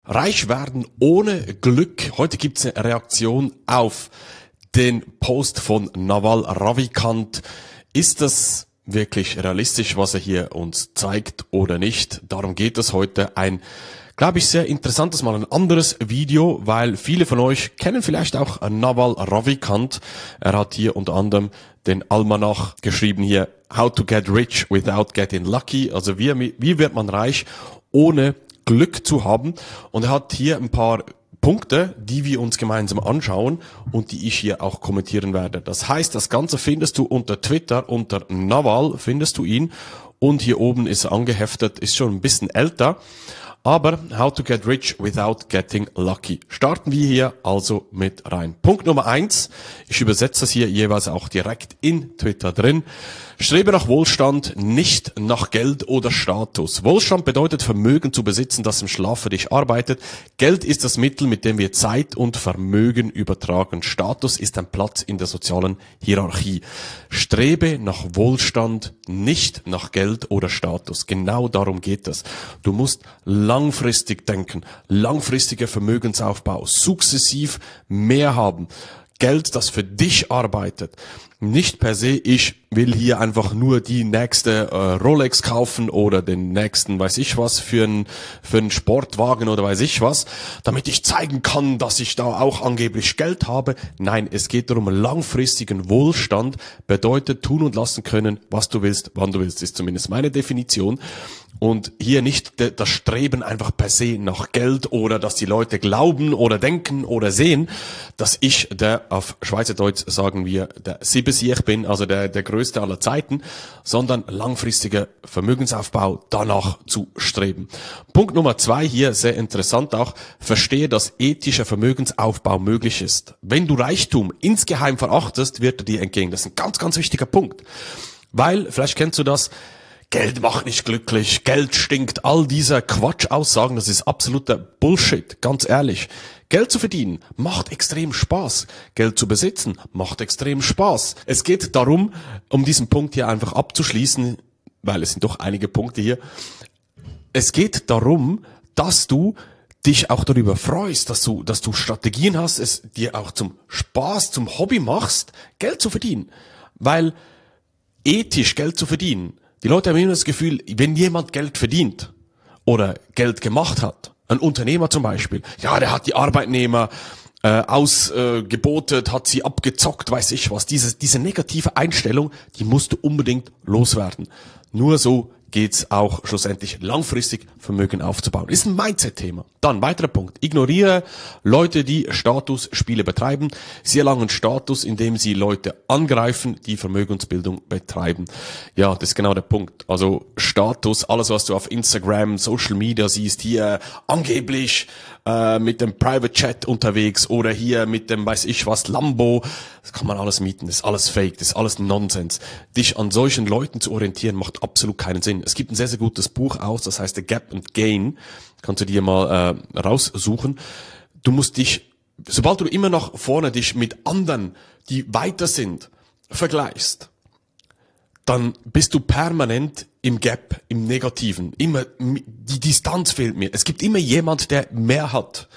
Reich werden ohne Glück. Heute gibt's eine Reaktion auf den Post von Naval Ravikant. Ist das wirklich realistisch, was er hier uns zeigt oder nicht? Darum geht es heute. Ein, glaube ich, sehr interessantes, mal ein anderes Video, weil viele von euch kennen vielleicht auch Naval Ravikant. Er hat hier unter anderem den Almanach geschrieben hier, How to get rich without getting lucky. Also wie wird man reich ohne Glück zu haben? Und er hat hier ein paar Punkte, die wir uns gemeinsam anschauen und die ich hier auch kommentieren werde. Das heißt, das Ganze findest du unter Twitter, unter Naval findest du ihn und hier oben ist er angeheftet, ist schon ein bisschen älter. Aber How to get rich without getting lucky. Starten wir hier also mit rein. Punkt Nummer 1. Ich übersetze das hier jeweils auch direkt in Twitter drin. Strebe nach Wohlstand, nicht nach Geld oder Status. Wohlstand bedeutet Vermögen zu besitzen, das im Schlaf für dich arbeitet. Geld ist das Mittel, mit dem wir Zeit und Vermögen übertragen. Status ist ein Platz in der sozialen Hierarchie. Strebe nach Wohlstand, nicht nach Geld oder Status. Genau darum geht es. Du musst langfristig denken, langfristiger Vermögensaufbau, sukzessiv mehr haben. Geld, das für dich arbeitet. Nicht per se, ich will hier einfach nur die nächste Rolex kaufen oder den nächsten, weiß ich was, für einen Sportwagen oder weiß ich was, damit ich zeigen kann, dass ich da auch angeblich Geld habe. Nein, es geht darum, langfristigen Wohlstand bedeutet tun und lassen können, was du willst, wann du willst, ist zumindest meine Definition. Und hier nicht das Streben einfach per se nach Geld oder dass die Leute glauben oder denken oder sehen, dass ich auf Schweizerdeutsch sagen wir, der Siebesieg bin, also der größte aller Zeiten, sondern langfristiger Vermögensaufbau danach zu streben. Punkt Nummer 2 hier, sehr interessant auch, verstehe, dass ethischer Vermögensaufbau möglich ist. Wenn du Reichtum insgeheim verachtest, wird er dir entgegen. Das ist ein ganz, ganz wichtiger Punkt. Weil, vielleicht kennst du das, Geld macht nicht glücklich, Geld stinkt, all diese Quatschaussagen, das ist absoluter Bullshit, ganz ehrlich. Geld zu verdienen macht extrem Spaß. Geld zu besitzen macht extrem Spaß. Es geht darum, um diesen Punkt hier einfach abzuschließen, weil es sind doch einige Punkte hier. Es geht darum, dass du dich auch darüber freust, dass du Strategien hast, es dir auch zum Spaß, zum Hobby machst, Geld zu verdienen. Weil ethisch Geld zu verdienen, die Leute haben immer das Gefühl, wenn jemand Geld verdient oder Geld gemacht hat, ein Unternehmer zum Beispiel, ja, der hat die Arbeitnehmer ausgebotet, hat sie abgezockt, weiß ich was. Diese negative Einstellung, die musst du unbedingt loswerden. Nur so geht's auch schlussendlich langfristig Vermögen aufzubauen. Ist ein Mindset-Thema. Dann weiterer Punkt. Ignoriere Leute, die Statusspiele betreiben. Sie erlangen Status, indem sie Leute angreifen, die Vermögensbildung betreiben. Ja, das ist genau der Punkt. Also Status, alles was du auf Instagram, Social Media siehst, hier angeblich mit dem Private Chat unterwegs oder hier mit dem, weiß ich was, Lambo. Das kann man alles mieten, das ist alles Fake, das ist alles Nonsens. Dich an solchen Leuten zu orientieren, macht absolut keinen Sinn. Es gibt ein sehr, sehr gutes Buch aus, das heißt The Gap and Gain. Kannst du dir mal raussuchen. Du musst dich, sobald du immer nach vorne dich mit anderen, die weiter sind, vergleichst, dann bist du permanent im Gap, im Negativen. Immer, die Distanz fehlt mir. Es gibt immer jemand, der mehr hat.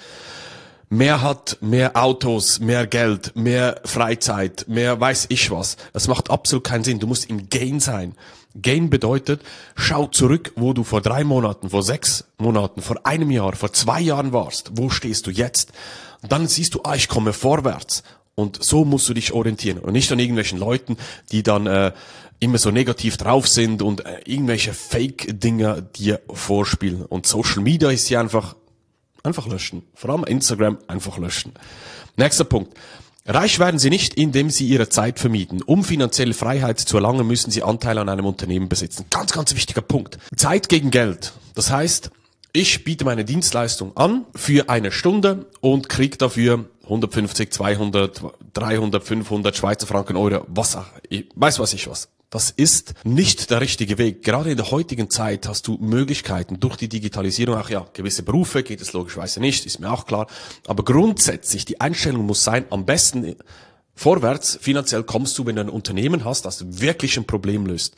Mehr Autos, mehr Geld, mehr Freizeit, mehr weiß ich was. Das macht absolut keinen Sinn. Du musst im Gain sein. Gain bedeutet, schau zurück, wo du vor 3 Monaten, vor 6 Monaten, vor einem Jahr, vor 2 Jahren warst. Wo stehst du jetzt? Und dann siehst du, ich komme vorwärts. Und so musst du dich orientieren. Und nicht an irgendwelchen Leuten, die dann immer so negativ drauf sind und irgendwelche Fake-Dinger dir vorspielen. Und Social Media ist hier einfach löschen. Vor allem Instagram einfach löschen. Nächster Punkt. Reich werden sie nicht, indem sie ihre Zeit vermieten. Um finanzielle Freiheit zu erlangen, müssen sie Anteile an einem Unternehmen besitzen. Ganz, ganz wichtiger Punkt. Zeit gegen Geld. Das heißt, ich biete meine Dienstleistung an für eine Stunde und kriege dafür 150, 200, 300, 500 Schweizer Franken, Euro, was ich was. Das ist nicht der richtige Weg. Gerade in der heutigen Zeit hast du Möglichkeiten durch die Digitalisierung, auch ja, gewisse Berufe geht es logischerweise nicht, ist mir auch klar. Aber grundsätzlich, die Einstellung muss sein, am besten vorwärts finanziell kommst du, wenn du ein Unternehmen hast, das wirklich ein Problem löst.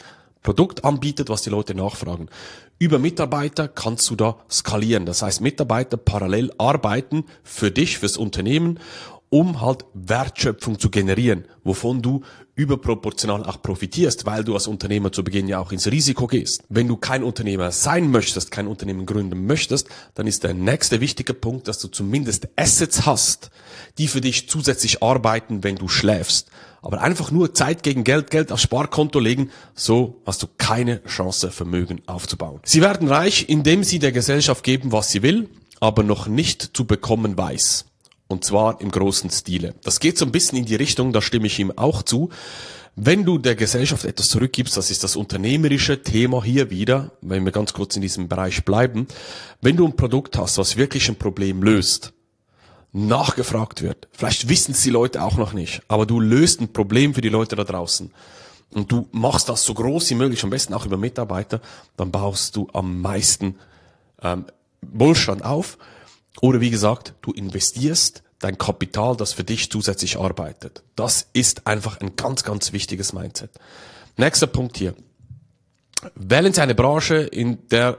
Produkt anbietet, was die Leute nachfragen. Über Mitarbeiter kannst du da skalieren. Das heißt, Mitarbeiter parallel arbeiten für dich, fürs Unternehmen, um halt Wertschöpfung zu generieren, wovon du überproportional auch profitierst, weil du als Unternehmer zu Beginn ja auch ins Risiko gehst. Wenn du kein Unternehmer sein möchtest, kein Unternehmen gründen möchtest, dann ist der nächste wichtige Punkt, dass du zumindest Assets hast, die für dich zusätzlich arbeiten, wenn du schläfst. Aber einfach nur Zeit gegen Geld, Geld aufs Sparkonto legen, so hast du keine Chance, Vermögen aufzubauen. Sie werden reich, indem sie der Gesellschaft geben, was sie will, aber noch nicht zu bekommen weiß. Und zwar im großen Stile. Das geht so ein bisschen in die Richtung, da stimme ich ihm auch zu. Wenn du der Gesellschaft etwas zurückgibst, das ist das unternehmerische Thema hier wieder, wenn wir ganz kurz in diesem Bereich bleiben. Wenn du ein Produkt hast, was wirklich ein Problem löst, nachgefragt wird, vielleicht wissen es die Leute auch noch nicht, aber du löst ein Problem für die Leute da draußen und du machst das so groß wie möglich, am besten auch über Mitarbeiter, dann baust du am meisten Wohlstand auf. Oder wie gesagt, du investierst dein Kapital, das für dich zusätzlich arbeitet. Das ist einfach ein ganz, ganz wichtiges Mindset. Nächster Punkt hier. Wähle eine Branche, in der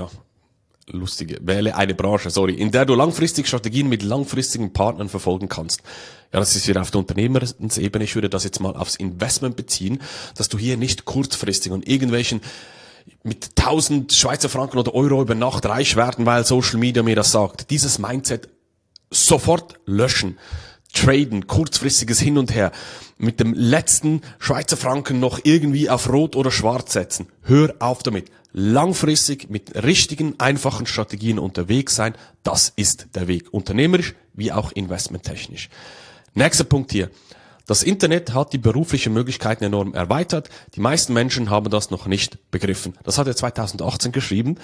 du langfristig Strategien mit langfristigen Partnern verfolgen kannst. Ja, das ist wieder auf der Unternehmensebene. Ich würde das jetzt mal aufs Investment beziehen, dass du hier nicht kurzfristig und irgendwelchen mit 1000 Schweizer Franken oder Euro über Nacht reich werden, weil Social Media mir das sagt. Dieses Mindset sofort löschen, traden, kurzfristiges Hin und Her, mit dem letzten Schweizer Franken noch irgendwie auf Rot oder Schwarz setzen. Hör auf damit. Langfristig mit richtigen, einfachen Strategien unterwegs sein, das ist der Weg. Unternehmerisch wie auch investmenttechnisch. Nächster Punkt hier. Das Internet hat die beruflichen Möglichkeiten enorm erweitert. Die meisten Menschen haben das noch nicht begriffen. Das hat er 2018 geschrieben.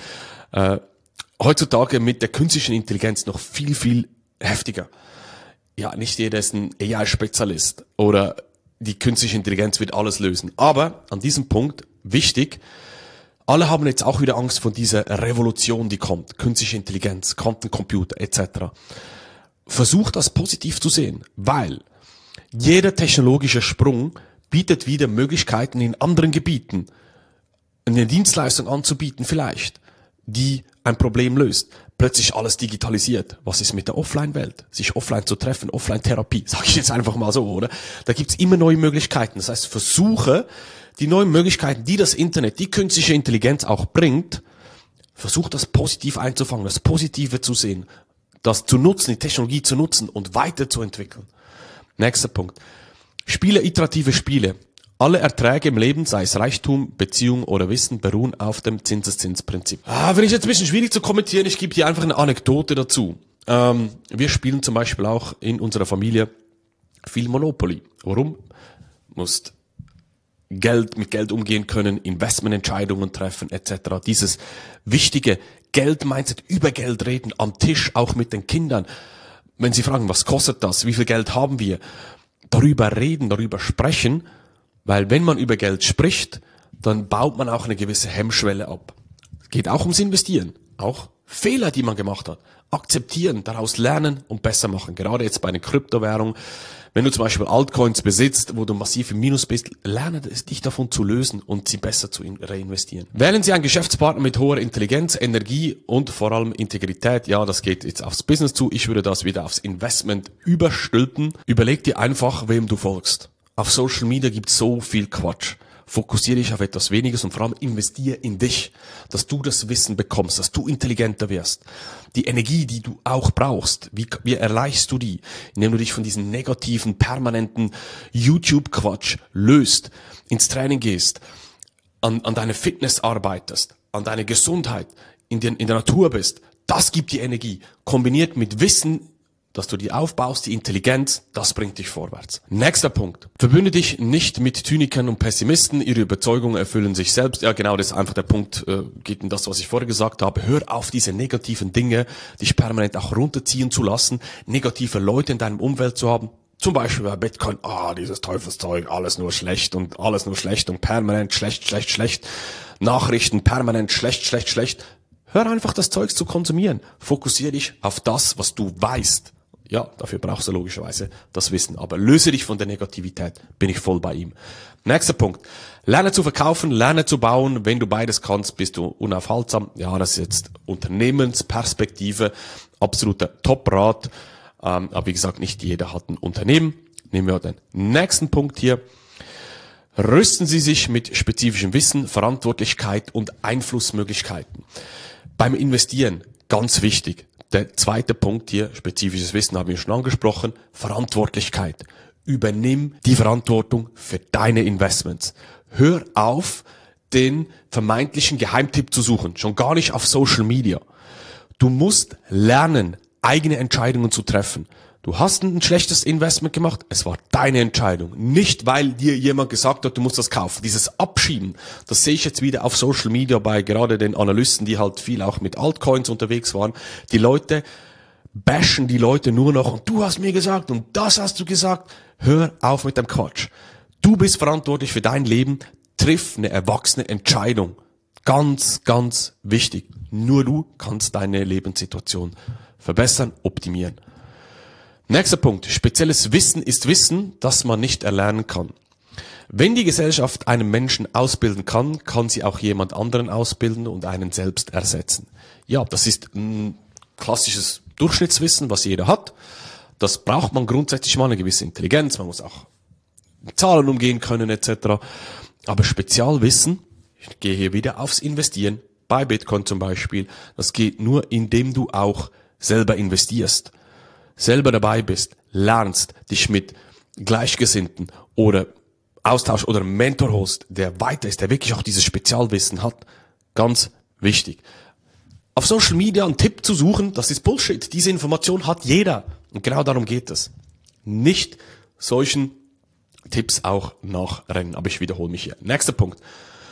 Heutzutage mit der künstlichen Intelligenz noch viel, viel heftiger. Ja, nicht jeder ist ein AI-Spezialist oder die künstliche Intelligenz wird alles lösen. Aber an diesem Punkt wichtig, alle haben jetzt auch wieder Angst vor dieser Revolution, die kommt. Künstliche Intelligenz, Quantencomputer etc. Versuch das positiv zu sehen, weil jeder technologische Sprung bietet wieder Möglichkeiten in anderen Gebieten, eine Dienstleistung anzubieten vielleicht, die ein Problem löst. Plötzlich alles digitalisiert. Was ist mit der Offline-Welt? Sich offline zu treffen, Offline-Therapie, sage ich jetzt einfach mal so, oder? Da gibt's immer neue Möglichkeiten. Das heißt, versuche die neuen Möglichkeiten, die das Internet, die künstliche Intelligenz auch bringt, versuch das positiv einzufangen, das Positive zu sehen, das zu nutzen, die Technologie zu nutzen und weiterzuentwickeln. Nächster Punkt. Spiele iterative Spiele. Alle Erträge im Leben, sei es Reichtum, Beziehung oder Wissen, beruhen auf dem Zinseszinsprinzip. Finde ich jetzt ein bisschen schwierig zu kommentieren. Ich gebe dir einfach eine Anekdote dazu. Wir spielen zum Beispiel auch in unserer Familie viel Monopoly. Warum? Musst mit Geld umgehen können, Investmententscheidungen treffen etc. Dieses wichtige Geld-Mindset, über Geld reden, am Tisch, auch mit den Kindern. Wenn sie fragen, was kostet das, wie viel Geld haben wir, darüber reden, darüber sprechen, weil wenn man über Geld spricht, dann baut man auch eine gewisse Hemmschwelle ab. Es geht auch ums Investieren, auch Fehler, die man gemacht hat, akzeptieren, daraus lernen und besser machen. Gerade jetzt bei den Kryptowährungen, wenn du zum Beispiel Altcoins besitzt, wo du massiv im Minus bist, lerne dich davon zu lösen und sie besser zu reinvestieren. Wählen Sie einen Geschäftspartner mit hoher Intelligenz, Energie und vor allem Integrität. Ja, das geht jetzt aufs Business zu. Ich würde das wieder aufs Investment überstülpen. Überleg dir einfach, wem du folgst. Auf Social Media gibt es so viel Quatsch. Fokussiere dich auf etwas Weniges und vor allem investiere in dich, dass du das Wissen bekommst, dass du intelligenter wirst. Die Energie, die du auch brauchst, wie erreichst du die? Indem du dich von diesem negativen, permanenten YouTube-Quatsch löst, ins Training gehst, an deine Fitness arbeitest, an deine Gesundheit, in der Natur bist. Das gibt die Energie, kombiniert mit Wissen, dass du die aufbaust, die Intelligenz, das bringt dich vorwärts. Nächster Punkt. Verbünde dich nicht mit Zynikern und Pessimisten, ihre Überzeugungen erfüllen sich selbst. Ja genau, das ist einfach der Punkt, geht in das, was ich vorher gesagt habe. Hör auf, diese negativen Dinge, dich permanent auch runterziehen zu lassen, negative Leute in deinem Umfeld zu haben. Zum Beispiel bei Bitcoin, dieses Teufelszeug, alles nur schlecht und permanent schlecht. Nachrichten permanent schlecht. Hör einfach das Zeugs zu konsumieren. Fokussiere dich auf das, was du weißt. Ja, dafür brauchst du logischerweise das Wissen. Aber löse dich von der Negativität, bin ich voll bei ihm. Nächster Punkt. Lerne zu verkaufen, lerne zu bauen. Wenn du beides kannst, bist du unaufhaltsam. Ja, das ist jetzt Unternehmensperspektive. Absoluter Top-Rat. Aber wie gesagt, nicht jeder hat ein Unternehmen. Nehmen wir den nächsten Punkt hier. Rüsten Sie sich mit spezifischem Wissen, Verantwortlichkeit und Einflussmöglichkeiten. Beim Investieren, ganz wichtig. Der zweite Punkt hier, spezifisches Wissen, haben wir schon angesprochen, Verantwortlichkeit. Übernimm die Verantwortung für deine Investments. Hör auf, den vermeintlichen Geheimtipp zu suchen, schon gar nicht auf Social Media. Du musst lernen, eigene Entscheidungen zu treffen. Du hast ein schlechtes Investment gemacht, es war deine Entscheidung. Nicht, weil dir jemand gesagt hat, du musst das kaufen. Dieses Abschieben, das sehe ich jetzt wieder auf Social Media bei gerade den Analysten, die halt viel auch mit Altcoins unterwegs waren. Die Leute bashen die Leute nur noch und du hast mir gesagt und das hast du gesagt. Hör auf mit dem Quatsch. Du bist verantwortlich für dein Leben, triff eine erwachsene Entscheidung. Ganz, ganz wichtig. Nur du kannst deine Lebenssituation verbessern, optimieren. Nächster Punkt. Spezielles Wissen ist Wissen, das man nicht erlernen kann. Wenn die Gesellschaft einen Menschen ausbilden kann, kann sie auch jemand anderen ausbilden und einen selbst ersetzen. Ja, das ist ein klassisches Durchschnittswissen, was jeder hat. Das braucht man grundsätzlich mal, eine gewisse Intelligenz. Man muss auch mit Zahlen umgehen können etc. Aber Spezialwissen, ich gehe hier wieder aufs Investieren, bei Bitcoin zum Beispiel, das geht nur, indem du auch selber investierst. Selber dabei bist, lernst, dich mit Gleichgesinnten oder Austausch oder einen Mentor holst, der weiter ist, der wirklich auch dieses Spezialwissen hat. Ganz wichtig. Auf Social Media einen Tipp zu suchen, das ist Bullshit. Diese Information hat jeder. Und genau darum geht es. Nicht solchen Tipps auch nachrennen. Aber ich wiederhole mich hier. Nächster Punkt.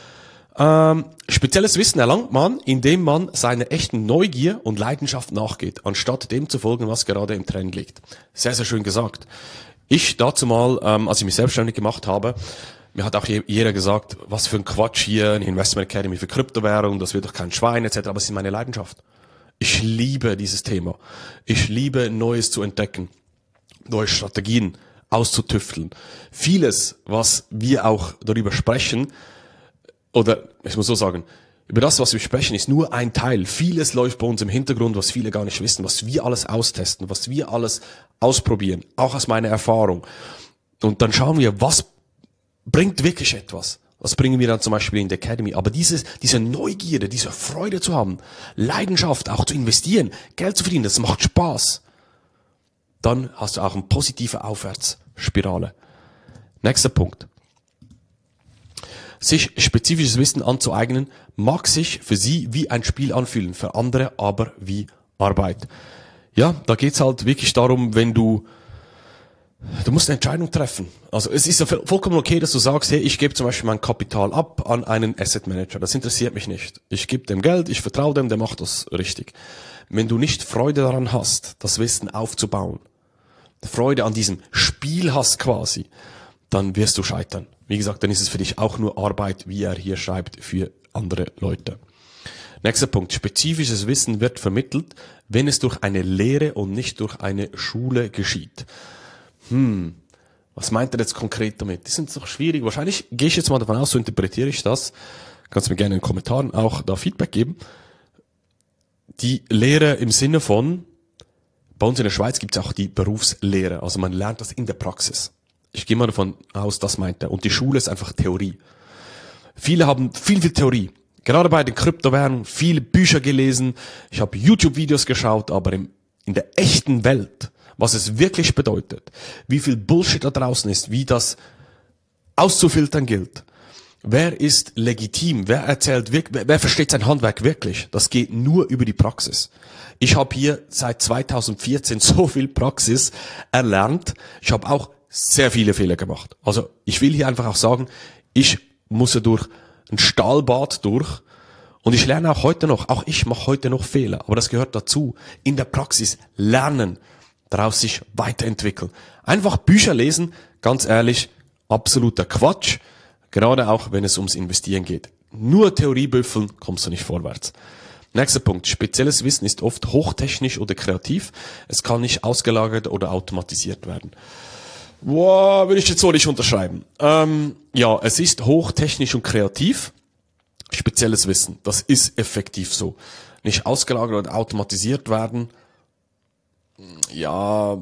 Spezielles Wissen erlangt man, indem man seiner echten Neugier und Leidenschaft nachgeht, anstatt dem zu folgen, was gerade im Trend liegt. Sehr, sehr schön gesagt. Ich dazu mal, als ich mich selbstständig gemacht habe, mir hat auch jeder gesagt, was für ein Quatsch hier, eine Investment Academy für Kryptowährung, das wird doch kein Schwein etc., aber es ist meine Leidenschaft. Ich liebe dieses Thema. Ich liebe Neues zu entdecken, neue Strategien auszutüfteln. Vieles, was wir auch darüber sprechen, oder ich muss so sagen, über das, was wir sprechen, ist nur ein Teil. Vieles läuft bei uns im Hintergrund, was viele gar nicht wissen, was wir alles austesten, was wir alles ausprobieren, auch aus meiner Erfahrung. Und dann schauen wir, was bringt wirklich etwas. Was bringen wir dann zum Beispiel in der Academy? Aber diese Neugierde, diese Freude zu haben, Leidenschaft auch zu investieren, Geld zu verdienen, das macht Spaß. Dann hast du auch eine positive Aufwärtsspirale. Nächster Punkt. Sich spezifisches Wissen anzueignen, mag sich für sie wie ein Spiel anfühlen, für andere aber wie Arbeit. Ja, da geht's halt wirklich darum, wenn du musst eine Entscheidung treffen. Also es ist ja vollkommen okay, dass du sagst, hey, ich gebe zum Beispiel mein Kapital ab an einen Asset Manager. Das interessiert mich nicht. Ich gebe dem Geld, ich vertraue dem, der macht das richtig. Wenn du nicht Freude daran hast, das Wissen aufzubauen, Freude an diesem Spiel hast quasi, dann wirst du scheitern. Wie gesagt, dann ist es für dich auch nur Arbeit, wie er hier schreibt, für andere Leute. Nächster Punkt. Spezifisches Wissen wird vermittelt, wenn es durch eine Lehre und nicht durch eine Schule geschieht. Was meint er jetzt konkret damit? Das ist doch schwierig. Wahrscheinlich gehe ich jetzt mal davon aus, so interpretiere ich das. Kannst mir gerne in den Kommentaren auch da Feedback geben. Die Lehre im Sinne von, bei uns in der Schweiz gibt es auch die Berufslehre. Also man lernt das in der Praxis. Ich gehe mal davon aus, das meint er. Und die Schule ist einfach Theorie. Viele haben viel Theorie. Gerade bei den Kryptowährungen, viele Bücher gelesen. Ich habe YouTube-Videos geschaut, aber in der echten Welt, was es wirklich bedeutet, wie viel Bullshit da draußen ist, wie das auszufiltern gilt. Wer ist legitim? Wer erzählt wirklich? Wer versteht sein Handwerk wirklich? Das geht nur über die Praxis. Ich habe hier seit 2014 so viel Praxis erlernt. Ich habe auch sehr viele Fehler gemacht. Also ich will hier einfach auch sagen, ich muss ja durch ein Stahlbad durch und ich lerne auch heute noch. Auch ich mache heute noch Fehler, aber das gehört dazu. In der Praxis lernen, daraus sich weiterentwickeln. Einfach Bücher lesen, ganz ehrlich, absoluter Quatsch. Gerade auch, wenn es ums Investieren geht. Nur Theorie büffeln, kommst du nicht vorwärts. Nächster Punkt. Spezielles Wissen ist oft hochtechnisch oder kreativ. Es kann nicht ausgelagert oder automatisiert werden. Wow, will ich jetzt so nicht unterschreiben. Ja, es ist hochtechnisch und kreativ. Spezielles Wissen. Das ist effektiv so. Nicht ausgelagert oder automatisiert werden. Ja,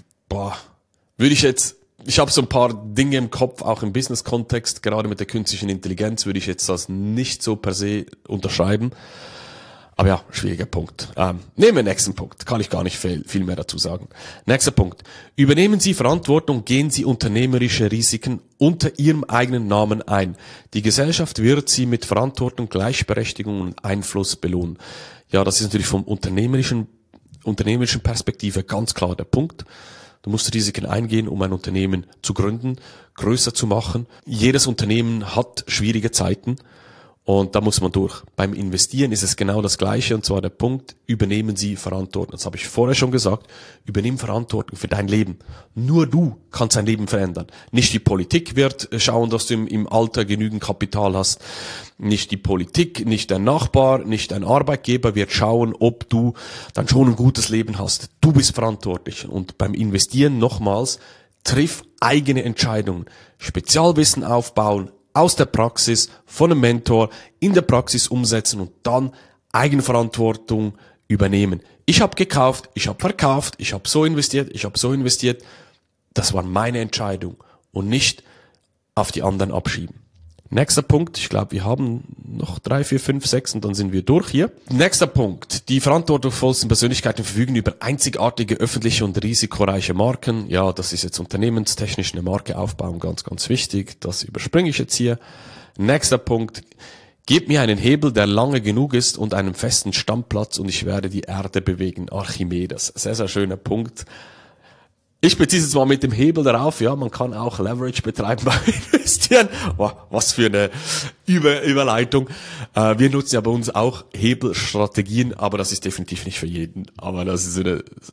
würde ich jetzt, ich habe so ein paar Dinge im Kopf, auch im Business-Kontext, gerade mit der künstlichen Intelligenz würde ich jetzt das nicht so per se unterschreiben. Aber ja, schwieriger Punkt. Nehmen wir den nächsten Punkt. Kann ich gar nicht viel mehr dazu sagen. Nächster Punkt. Übernehmen Sie Verantwortung, gehen Sie unternehmerische Risiken unter Ihrem eigenen Namen ein. Die Gesellschaft wird Sie mit Verantwortung, Gleichberechtigung und Einfluss belohnen. Ja, das ist natürlich vom unternehmerischen Perspektive ganz klar der Punkt. Du musst Risiken eingehen, um ein Unternehmen zu gründen, größer zu machen. Jedes Unternehmen hat schwierige Zeiten. Und da muss man durch. Beim Investieren ist es genau das Gleiche, und zwar der Punkt, übernehmen Sie Verantwortung. Das habe ich vorher schon gesagt. Übernimm Verantwortung für dein Leben. Nur du kannst dein Leben verändern. Nicht die Politik wird schauen, dass du im Alter genügend Kapital hast. Nicht die Politik, nicht dein Nachbar, nicht dein Arbeitgeber wird schauen, ob du dann schon ein gutes Leben hast. Du bist verantwortlich. Und beim Investieren nochmals, triff eigene Entscheidungen. Spezialwissen aufbauen, aus der Praxis, von einem Mentor, in der Praxis umsetzen und dann Eigenverantwortung übernehmen. Ich habe gekauft, ich habe verkauft, ich habe so investiert. Das war meine Entscheidung und nicht auf die anderen abschieben. Nächster Punkt, ich glaube, wir haben noch 3, 4, 5, 6 und dann sind wir durch hier. Nächster Punkt, die verantwortungsvollsten Persönlichkeiten verfügen über einzigartige öffentliche und risikoreiche Marken. Ja, das ist jetzt unternehmenstechnisch eine Marke aufbauen, ganz, ganz wichtig. Das überspringe ich jetzt hier. Nächster Punkt, gebt mir einen Hebel, der lange genug ist und einen festen Stammplatz und ich werde die Erde bewegen. Archimedes, sehr, sehr schöner Punkt. Ich beziehe es jetzt mal mit dem Hebel darauf, ja, man kann auch Leverage betreiben beim Investieren. Oh, was für eine Überleitung. Wir nutzen ja bei uns auch Hebelstrategien, aber das ist definitiv nicht für jeden. Aber das ist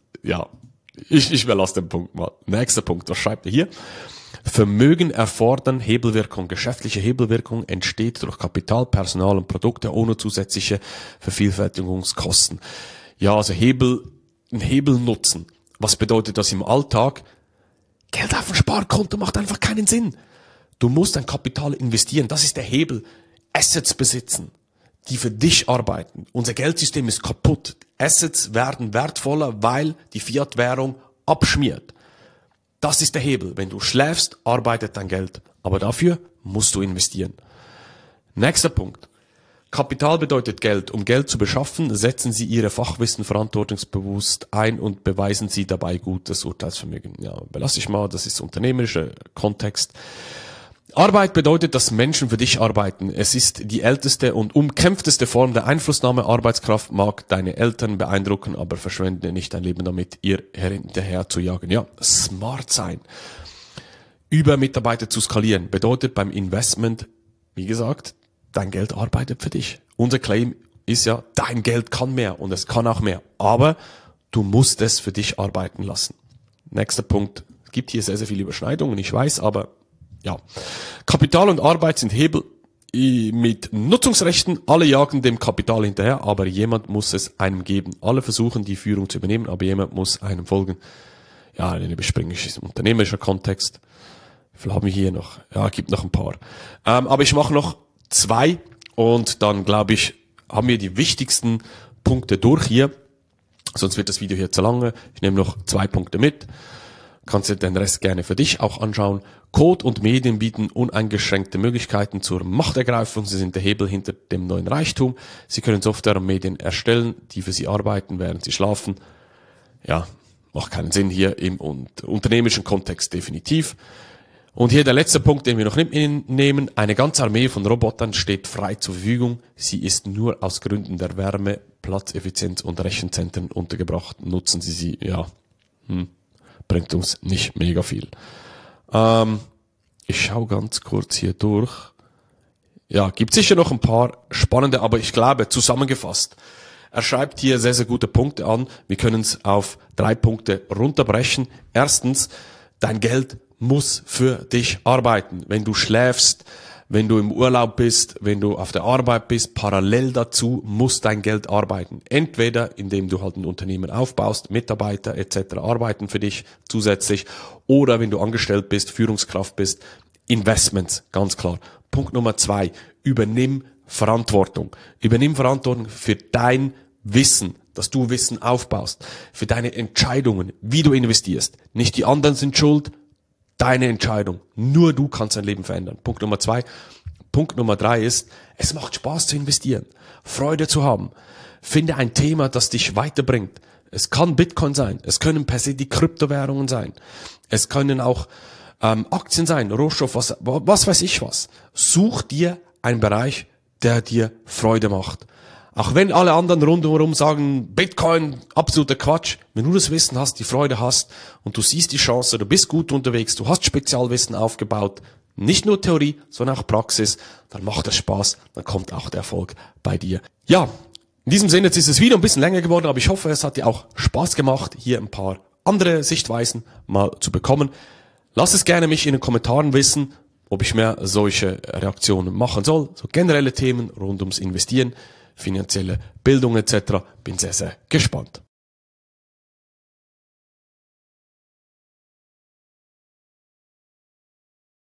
ich überlasse den Punkt mal. Nächster Punkt, was schreibt ihr hier? Vermögen erfordern Hebelwirkung. Geschäftliche Hebelwirkung entsteht durch Kapital, Personal und Produkte ohne zusätzliche Vervielfältigungskosten. Ja, also ein Hebel nutzen. Was bedeutet das im Alltag? Geld auf dem Sparkonto macht einfach keinen Sinn. Du musst dein Kapital investieren. Das ist der Hebel. Assets besitzen, die für dich arbeiten. Unser Geldsystem ist kaputt. Assets werden wertvoller, weil die Fiat-Währung abschmiert. Das ist der Hebel. Wenn du schläfst, arbeitet dein Geld. Aber dafür musst du investieren. Nächster Punkt. Kapital bedeutet Geld. Um Geld zu beschaffen, setzen Sie Ihre Fachwissen verantwortungsbewusst ein und beweisen Sie dabei gutes Urteilsvermögen. Ja, belasse ich mal, das ist unternehmerischer Kontext. Arbeit bedeutet, dass Menschen für dich arbeiten. Es ist die älteste und umkämpfteste Form der Einflussnahme. Arbeitskraft mag deine Eltern beeindrucken, aber verschwende nicht dein Leben damit, ihr hinterher zu jagen. Ja, smart sein. Über Mitarbeiter zu skalieren bedeutet beim Investment, wie gesagt, dein Geld arbeitet für dich. Unser Claim ist ja, dein Geld kann mehr und es kann auch mehr. Aber du musst es für dich arbeiten lassen. Nächster Punkt. Es gibt hier sehr, sehr viele Überschneidungen, ich weiß, aber ja. Kapital und Arbeit sind Hebel mit Nutzungsrechten. Alle jagen dem Kapital hinterher, aber jemand muss es einem geben. Alle versuchen, die Führung zu übernehmen, aber jemand muss einem folgen. Ja, den überspringe ich, ist ein unternehmerischer Kontext. Wie viel haben wir hier noch? Ja, gibt noch ein paar. Aber ich mache noch 2 und dann, glaube ich, haben wir die wichtigsten Punkte durch hier. Sonst wird das Video hier zu lange. Ich nehme noch 2 Punkte mit. Kannst du den Rest gerne für dich auch anschauen. Code und Medien bieten uneingeschränkte Möglichkeiten zur Machtergreifung. Sie sind der Hebel hinter dem neuen Reichtum. Sie können Software und Medien erstellen, die für Sie arbeiten, während Sie schlafen. Ja, macht keinen Sinn hier im unternehmerischen Kontext definitiv. Und hier der letzte Punkt, den wir noch mitnehmen. Eine ganze Armee von Robotern steht frei zur Verfügung. Sie ist nur aus Gründen der Wärme, Platzeffizienz und Rechenzentren untergebracht. Nutzen Sie sie, ja, bringt uns nicht mega viel. Ich schaue ganz kurz hier durch. Ja, gibt sicher noch ein paar spannende, aber ich glaube, zusammengefasst. Er schreibt hier sehr, sehr gute Punkte an. Wir können es auf 3 Punkte runterbrechen. Erstens, dein Geld muss für dich arbeiten. Wenn du schläfst, wenn du im Urlaub bist, wenn du auf der Arbeit bist, parallel dazu muss dein Geld arbeiten. Entweder indem du halt ein Unternehmen aufbaust, Mitarbeiter etc. arbeiten für dich zusätzlich, oder wenn du angestellt bist, Führungskraft bist, Investments, ganz klar. Punkt Nummer 2, übernimm Verantwortung. Übernimm Verantwortung für dein Wissen, dass du Wissen aufbaust, für deine Entscheidungen, wie du investierst. Nicht die anderen sind schuld, deine Entscheidung. Nur du kannst dein Leben verändern. Punkt Nummer 2. Punkt Nummer 3 ist, es macht Spaß zu investieren, Freude zu haben. Finde ein Thema, das dich weiterbringt. Es kann Bitcoin sein, es können per se die Kryptowährungen sein, es können auch Aktien sein, Rohstoff, was weiß ich was. Such dir einen Bereich, der dir Freude macht. Auch wenn alle anderen rundherum sagen, Bitcoin, absoluter Quatsch. Wenn du das Wissen hast, die Freude hast und du siehst die Chance, du bist gut unterwegs, du hast Spezialwissen aufgebaut, nicht nur Theorie, sondern auch Praxis, dann macht es Spaß, dann kommt auch der Erfolg bei dir. Ja, in diesem Sinne, jetzt ist das Video ein bisschen länger geworden, aber ich hoffe, es hat dir auch Spaß gemacht, hier ein paar andere Sichtweisen mal zu bekommen. Lass es gerne mich in den Kommentaren wissen, ob ich mehr solche Reaktionen machen soll, so generelle Themen rund ums Investieren, finanzielle Bildung etc. Bin sehr, sehr gespannt.